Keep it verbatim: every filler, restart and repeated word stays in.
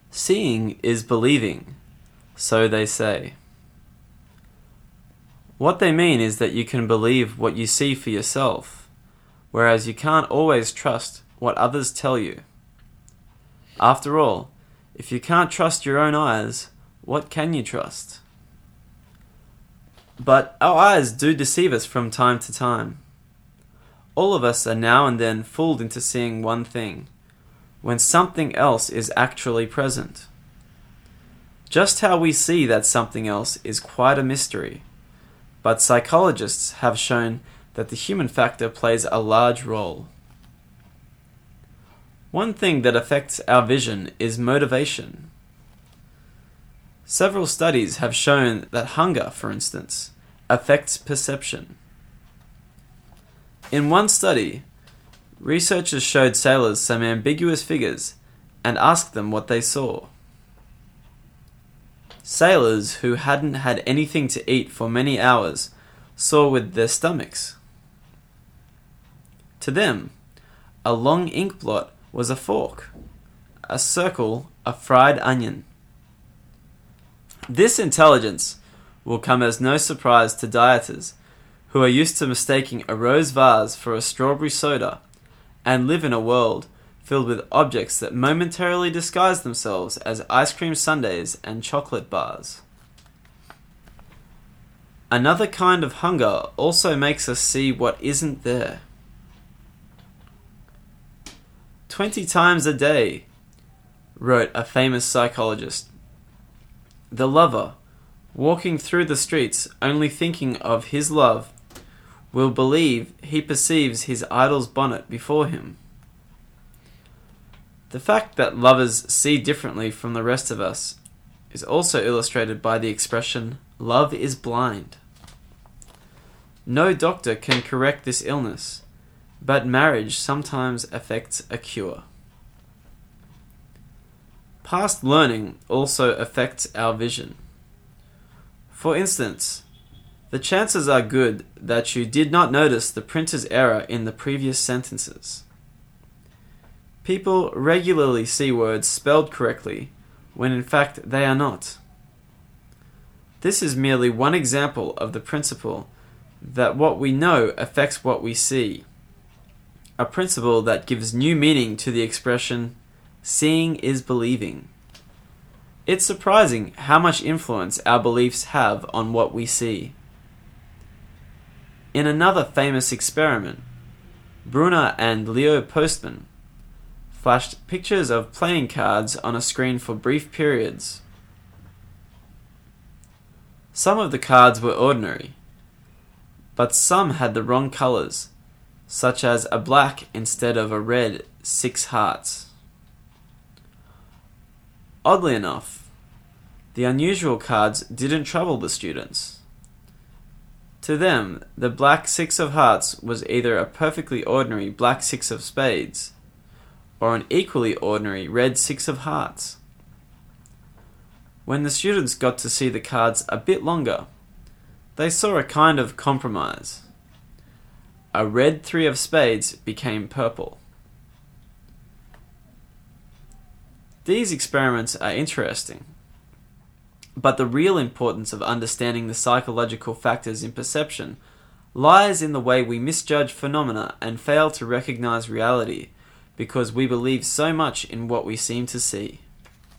Seeing is believing, so they say. What they mean is that you can believe what you see for yourself, whereas you can't always trust what others tell you. After all, if you can't trust your own eyes, what can you trust? But our eyes do deceive us from time to time. All of us are now and then fooled into seeing one thing, when something else is actually present. Just how we see that something else is quite a mystery, but psychologists have shown that the human factor plays a large role. One thing that affects our vision is motivation. Several studies have shown that hunger, for instance, affects perception. In one study, researchers showed sailors some ambiguous figures and asked them what they saw. Sailors who hadn't had anything to eat for many hours saw with their stomachs. To them, a long ink blot was a fork, a circle a fried onion. This intelligence will come as no surprise to dieters who are used to mistaking a rose vase for a strawberry soda and live in a world filled with objects that momentarily disguise themselves as ice cream sundaes and chocolate bars. Another kind of hunger also makes us see what isn't there. Twenty times a day, wrote a famous psychologist, the lover, walking through the streets only thinking of his love, will believe he perceives his idol's bonnet before him. The fact that lovers see differently from the rest of us is also illustrated by the expression, love is blind. No doctor can correct this illness, but marriage sometimes affects a cure. Past learning also affects our vision. For instance, the chances are good that you did not notice the printer's error in the previous sentences. People regularly see words spelled correctly when in fact they are not. This is merely one example of the principle that what we know affects what we see, a principle that gives new meaning to the expression, seeing is believing. It's surprising how much influence our beliefs have on what we see. In another famous experiment, Brunner and Leo Postman flashed pictures of playing cards on a screen for brief periods. Some of the cards were ordinary, but some had the wrong colors, such as a black instead of a red six hearts. Oddly enough, the unusual cards didn't trouble the students. To them, the black six of hearts was either a perfectly ordinary black six of spades, or an equally ordinary red six of hearts. When the students got to see the cards a bit longer, they saw a kind of compromise. A red three of spades became purple. These experiments are interesting, but the real importance of understanding the psychological factors in perception lies in the way we misjudge phenomena and fail to recognize reality because we believe so much in what we seem to see.